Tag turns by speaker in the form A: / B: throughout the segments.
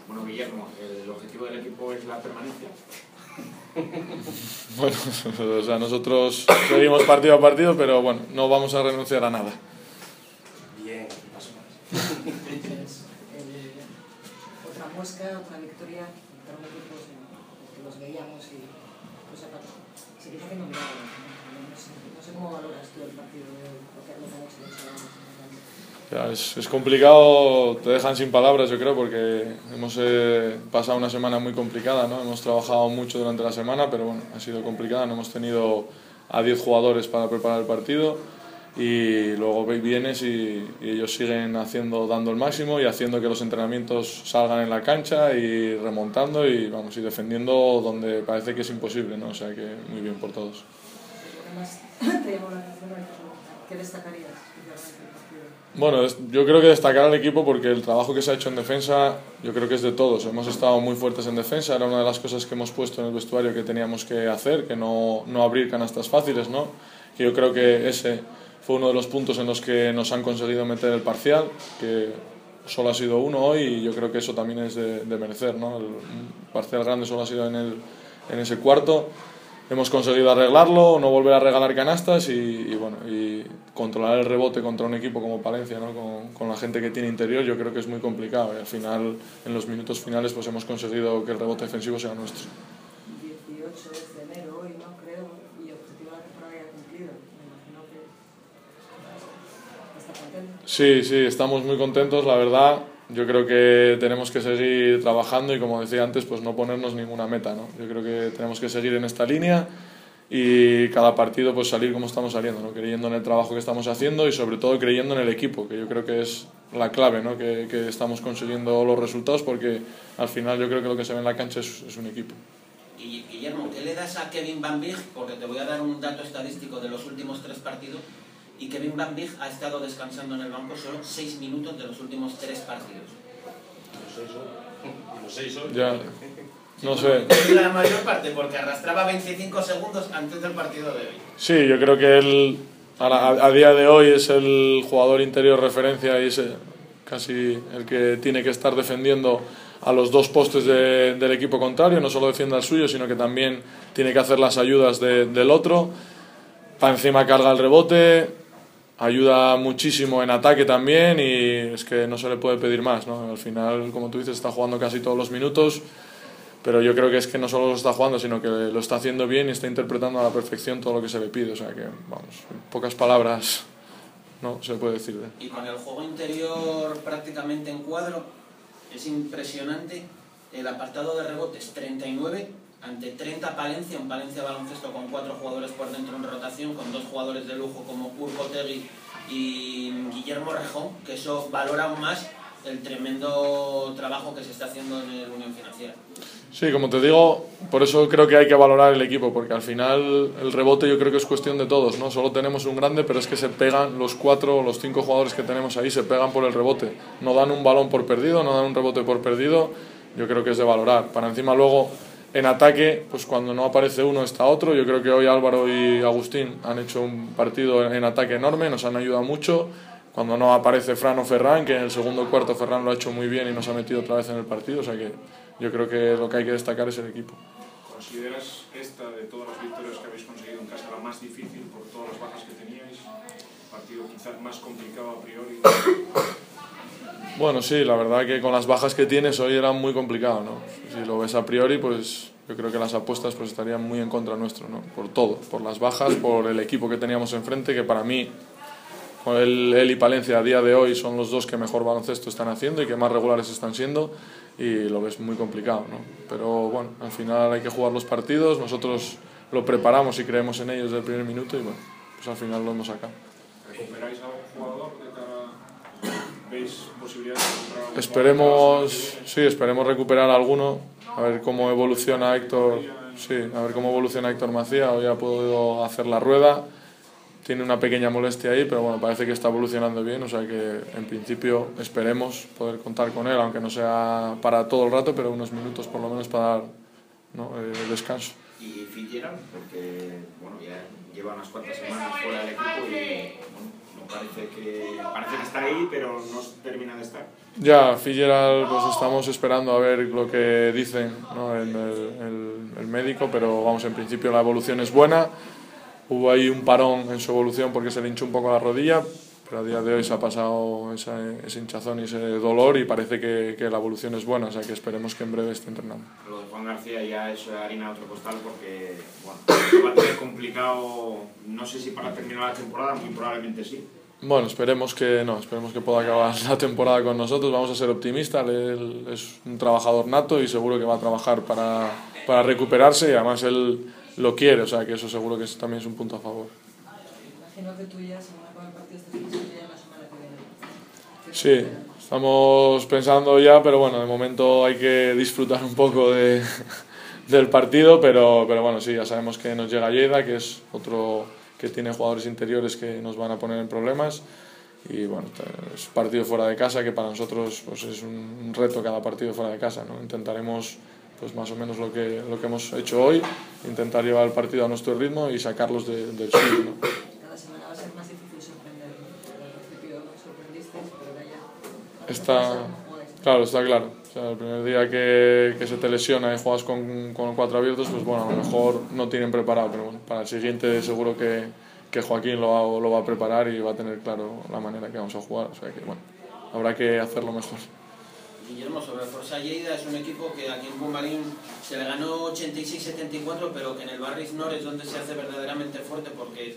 A: Bueno, Guillermo, el objetivo del equipo es la permanencia.
B: Bueno, o sea, nosotros seguimos partido a partido, pero bueno, no vamos a renunciar a nada.
C: Bien, paso más.
D: Otra muesca, otra victoria contra un equipo que los veíamos y pues seguimos haciendo milagros. No sé cómo valoras tú el partido de lo que han hecho los chavales.
B: Es complicado, te dejan sin palabras, yo creo, porque hemos pasado una semana muy complicada, ¿no? Hemos trabajado mucho durante la semana, pero bueno, ha sido complicada. No hemos tenido a 10 jugadores para preparar el partido y luego vienes y ellos siguen dando el máximo y haciendo que los entrenamientos salgan en la cancha y remontando y vamos y defendiendo donde parece que es imposible, ¿no? O sea que muy bien por todos.
D: ¿Te llamó la atención? ¿Qué destacarías?
B: Bueno, yo creo que destacar al equipo porque el trabajo que se ha hecho en defensa yo creo que es de todos. Hemos estado muy fuertes en defensa, era una de las cosas que hemos puesto en el vestuario que teníamos que hacer, que no abrir canastas fáciles, ¿no? Que yo creo que ese fue uno de los puntos en los que nos han conseguido meter el parcial, que solo ha sido uno hoy y yo creo que eso también es de merecer, ¿no? El parcial grande solo ha sido en ese cuarto. Hemos conseguido arreglarlo, no volver a regalar canastas y controlar el rebote contra un equipo como Palencia, ¿no? Con la gente que tiene interior, yo creo que es muy complicado. Y al final, en los minutos finales, pues hemos conseguido que el rebote defensivo sea nuestro.
D: 18 de enero hoy, ¿no? Creo, y objetivo de la temporada ya cumplido. Me imagino que está contento.
B: Sí, estamos muy contentos, la verdad. Yo creo que tenemos que seguir trabajando y, como decía antes, pues no ponernos ninguna meta, ¿no? Yo creo que tenemos que seguir en esta línea y cada partido pues salir como estamos saliendo, ¿no? Creyendo en el trabajo que estamos haciendo y sobre todo creyendo en el equipo, que yo creo que es la clave, ¿no? Que estamos consiguiendo los resultados porque al final yo creo que lo que se ve en la cancha es un equipo.
E: Y Guillermo, ¿qué le das a Kevin Van Beek? Porque te voy a dar un dato estadístico de los últimos 3 partidos. Y Kevin Van Beek ha estado descansando en el banco solo 6 minutos de los últimos 3 partidos.
C: Los 6 hoy.
B: Ya, no sé.
E: La mayor parte, porque arrastraba 25 segundos antes del partido de hoy.
B: Sí, yo creo que él a día de hoy es el jugador interior referencia y es casi el que tiene que estar defendiendo a los 2 postes del equipo contrario. No solo defiende al suyo, sino que también tiene que hacer las ayudas del otro. Para encima carga el rebote, ayuda muchísimo en ataque también y es que no se le puede pedir más, ¿no? Al final, como tú dices, está jugando casi todos los minutos, pero yo creo que es que no solo lo está jugando, sino que lo está haciendo bien y está interpretando a la perfección todo lo que se le pide. O sea que, vamos, en pocas palabras no se puede decir.
E: Y con el juego interior prácticamente en cuadro, es impresionante el apartado de rebotes, 39 ante 30 Palencia, un Palencia baloncesto con 4 jugadores por dentro en rotación, con 2 jugadores de lujo como Urco Tegui y Guillermo Rejón, que eso valora aún más el tremendo trabajo que se está haciendo en el Unión Financiera.
B: Sí, como te digo, por eso creo que hay que valorar el equipo, porque al final el rebote yo creo que es cuestión de todos, ¿no? Solo tenemos un grande, pero es que se pegan los 4 o los 5 jugadores que tenemos ahí, se pegan por el rebote. No dan un balón por perdido, no dan un rebote por perdido, yo creo que es de valorar. Para encima luego, en ataque, pues cuando no aparece uno está otro. Yo creo que hoy Álvaro y Agustín han hecho un partido en ataque enorme, nos han ayudado mucho. Cuando no aparece Fran o Ferran, que en el segundo cuarto Ferran lo ha hecho muy bien y nos ha metido otra vez en el partido, o sea que yo creo que lo que hay que destacar es el equipo.
A: ¿Consideras esta, de todas las victorias que habéis conseguido en casa, la más difícil por todas las bajas que teníais? ¿Un partido quizás más complicado a priori?
B: Bueno, sí, la verdad que con las bajas que tienes hoy era muy complicado, ¿no? Si lo ves a priori, pues yo creo que las apuestas pues estarían muy en contra nuestro, ¿no? Por todo, por las bajas, por el equipo que teníamos enfrente, que para mí, con él y Palencia a día de hoy son los 2 que mejor baloncesto están haciendo y que más regulares están siendo, y lo ves muy complicado, ¿no? Pero bueno, al final hay que jugar los partidos, nosotros lo preparamos y creemos en ellos desde el primer minuto y bueno, pues al final lo hemos sacado.
A: ¿Recuperáis a un jugador de cara? ¿Veis posibilidades de encontrar
B: esperemos recuperar alguno, a ver cómo evoluciona Héctor, Macía. Hoy ha podido hacer la rueda, tiene una pequeña molestia ahí, pero bueno, parece que está evolucionando bien, o sea que en principio esperemos poder contar con él, aunque no sea para todo el rato, pero unos minutos por lo menos para dar, ¿no?, el descanso.
A: Y Fitzgerald, porque bueno, ya lleva unas cuantas semanas fuera del equipo y bueno, parece que está ahí, pero no termina de estar.
B: Ya, Fitzgerald, pues estamos esperando a ver lo que dicen, ¿no? el médico, pero vamos, en principio la evolución es buena. Hubo ahí un parón en su evolución porque se le hinchó un poco la rodilla, pero a día de hoy se ha pasado ese hinchazón y ese dolor y parece que la evolución es buena, o sea que esperemos que en breve esté entrenando.
A: Lo de Juan García ya es harina de otro costal porque bueno, va a tener complicado, no sé si para terminar la temporada, muy probablemente sí.
B: Bueno, esperemos que pueda acabar la temporada con nosotros, vamos a ser optimistas, él es un trabajador nato y seguro que va a trabajar para recuperarse y además él lo quiere, o sea que eso seguro que también es un punto a favor.
D: Imagino que tú ya, según acaba el partido, estás pensando ya en la semana que viene.
B: Sí, estamos pensando ya, pero bueno, de momento hay que disfrutar un poco del partido, pero bueno, sí, ya sabemos que nos llega Lleida, que es otro que tiene jugadores interiores que nos van a poner en problemas y bueno, es partido fuera de casa que para nosotros pues es un reto cada partido fuera de casa, ¿no? Intentaremos pues más o menos lo que hemos hecho hoy, intentar llevar el partido a nuestro ritmo y sacarlos del suyo, ¿no?
D: Cada semana va a ser más difícil sorprender. Al principio sorprendisteis, pero ya
B: está claro. O sea, el primer día que se te lesiona y juegas con 4 abiertos, pues bueno, a lo mejor no tienen preparado, pero bueno, para el siguiente seguro que Joaquín lo va a preparar y va a tener claro la manera que vamos a jugar, o sea que bueno, habrá que hacerlo mejor.
E: Guillermo, sobre el Forza Lleida, es un equipo que aquí en Bumarín se le ganó 86-74, pero que en el Barris Nord es donde se hace verdaderamente fuerte porque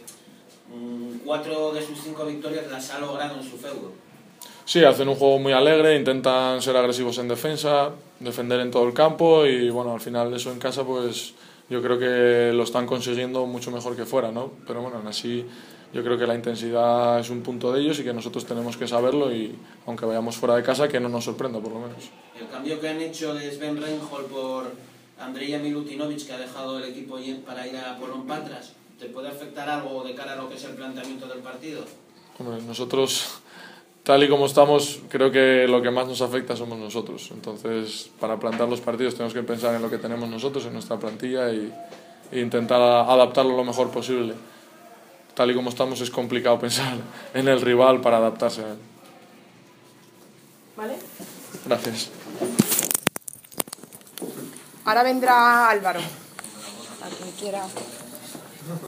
E: 4 de sus 5 victorias las ha logrado en su feudo.
B: Sí, hacen un juego muy alegre, intentan ser agresivos en defensa, defender en todo el campo y bueno, al final eso en casa pues yo creo que lo están consiguiendo mucho mejor que fuera, ¿no? Pero bueno, aún así yo creo que la intensidad es un punto de ellos y que nosotros tenemos que saberlo y aunque vayamos fuera de casa que no nos sorprenda por lo menos.
E: El cambio que han hecho de Sven Reinhold por Andrija Milutinovic, que ha dejado el equipo para ir a Polón Patras, ¿te puede afectar algo de cara a lo que es el planteamiento del partido?
B: Hombre, nosotros tal y como estamos creo que lo que más nos afecta somos nosotros, entonces para plantar los partidos tenemos que pensar en lo que tenemos nosotros, en nuestra plantilla e intentar adaptarlo lo mejor posible. Tal y como estamos es complicado pensar en el rival para adaptarse a él.
F: ¿Vale?
B: Gracias.
F: Ahora vendrá Álvaro, a quien quiera.